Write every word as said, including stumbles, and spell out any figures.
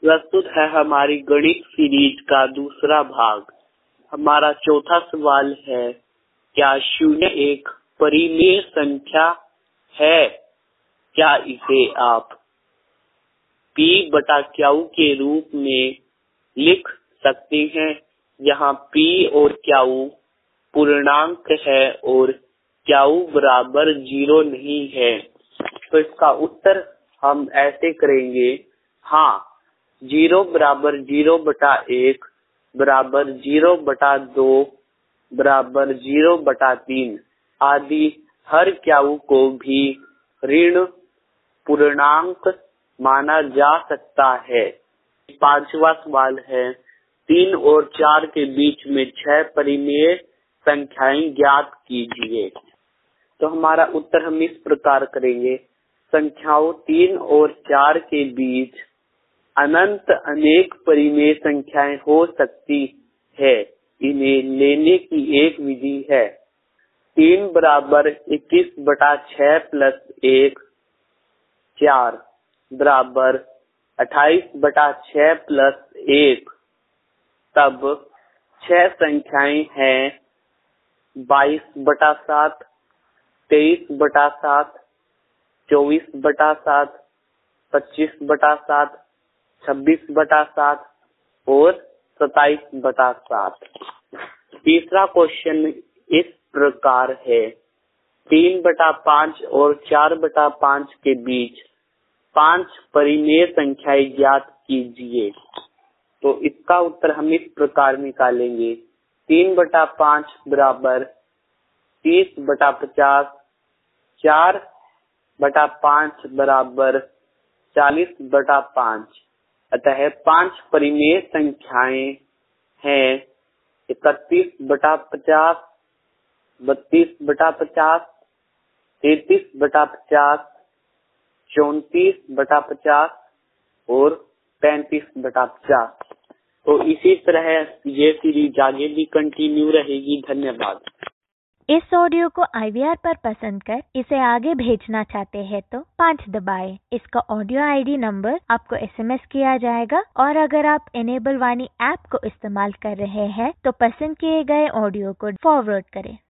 प्रस्तुत है हमारी गणित सीरीज का दूसरा भाग। हमारा चौथा सवाल है, क्या शून्य एक परिमेय संख्या है? क्या इसे आप P बटा Q के रूप में लिख सकते हैं, जहाँ P और Q पूर्णांक है और Q बराबर जीरो नहीं है। तो इसका उत्तर हम ऐसे करेंगे, हाँ, जीरो बराबर जीरो बटा एक बराबर जीरो बटा दो बराबर जीरो बटा तीन आदि हर Q को भी ऋण पूर्णांक माना जा सकता है। पांचवा सवाल है, तीन और चार के बीच में छह परिमेय संख्याएं ज्ञात कीजिए। तो हमारा उत्तर हम इस प्रकार करेंगे, संख्याओं तीन और चार के बीच अनंत अनेक परिमेय संख्याएं हो सकती है। इन्हें लेने की एक विधि है, तीन बराबर इक्कीस बटा छह प्लस एक, चार बराबर अट्ठाईस बटा छह प्लस एक, तब छह संख्याएं हैं बाईस बटा सात, तेईस बटा सात, चौबीस बटा सात, पच्चीस बटा सात, छब्बीस बटा सात और सताइस बटा सात। तीसरा क्वेश्चन इस प्रकार है, तीन बटा पाँच और चार बटा पाँच के बीच पांच परिमेय संख्याएं ज्ञात कीजिए। तो इसका उत्तर हम इस प्रकार निकालेंगे, तीन बटा पाँच बराबर तीस बटा पचास, चार बटा पाँच बराबर चालीस बटा पाँच। अतः पांच परिमेय संख्याएं हैं इकतीस बटा पचास, बत्तीस बटा पचास, तैतीस बटा पचास, चौंतीस बटा पचास और पैंतीस बटा पचास। तो इसी तरह ये सीरीज आगे भी कंटिन्यू रहेगी। धन्यवाद। इस ऑडियो को आई वी आर पर पसंद कर इसे आगे भेजना चाहते हैं तो पाँच दबाएं। इसका ऑडियो आई डी नंबर आपको एस एम एस किया जाएगा और अगर आप इनेबल वाणी ऐप को इस्तेमाल कर रहे हैं तो पसंद किए गए ऑडियो को फॉरवर्ड करें।